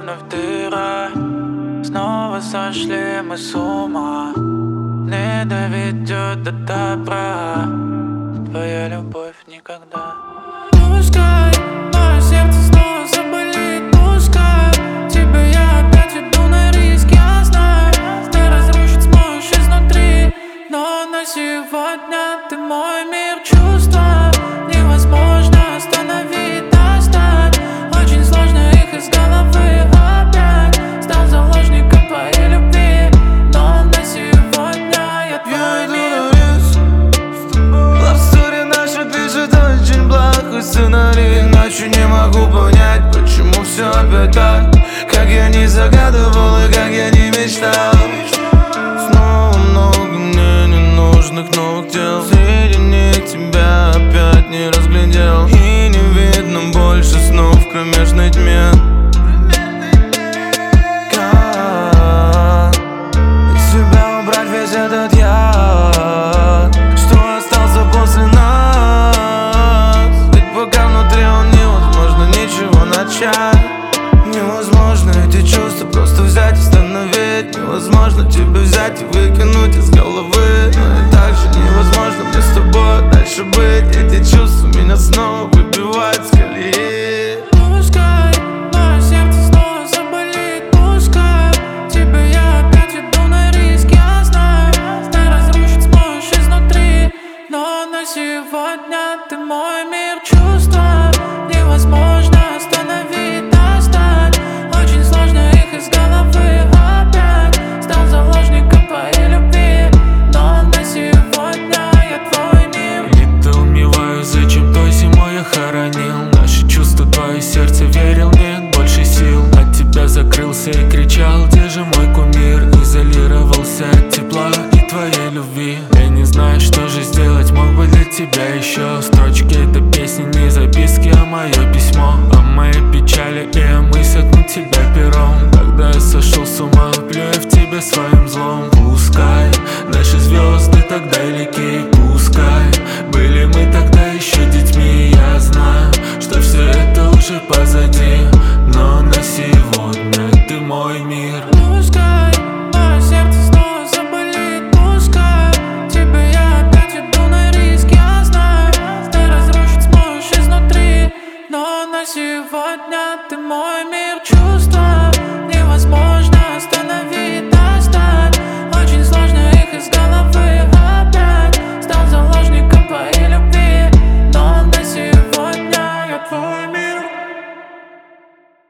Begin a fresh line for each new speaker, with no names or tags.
вновь дыра. Снова сошли мы с ума. Не доведет до добра твоя любовь никогда. Пускай мое сердце снова заболит, пускай тебя я опять иду на риск. Я знаю, ты разрушить сможешь изнутри, но на сегодня ты мой мир. Чувства невозможно остановить, достать. Очень сложно их из головы. Опять стал заложником твоей любви, но на сегодня я твой мир.
Love story наша пишет очень плохой сценарий. Иначе не могу понять, почему все опять так, как я не загадывал и как я не мечтал. Снова много мне ненужных новых дел. Среди них тебя опять не разглядел. И не видно больше снов в кромешной тьме. Как из себя убрать весь этот яд, что остался после нас? Ведь пока внутри он невозможно ничего начать. Невозможно эти чувства просто взять и остановить. Невозможно тебя взять и выкинуть из головы. Но и так же невозможно мне с тобой дальше быть. Эти чувства меня снова выбивают с колеи.
Пускай мое сердце снова заболит, пускай тебя я опять иду на риск. Я знаю, ты разрушить сможешь изнутри, но на сегодня ты мой мир. Чувства невозможно остановить, достать. Очень сложно их из головы. Опять стал заложником твоей любви, но на сегодня я твой мир.
Недоумеваю, зачем той зимой я хоронил наши чувства, твое сердце, верил, нет больше сил. От тебя закрылся и кричал,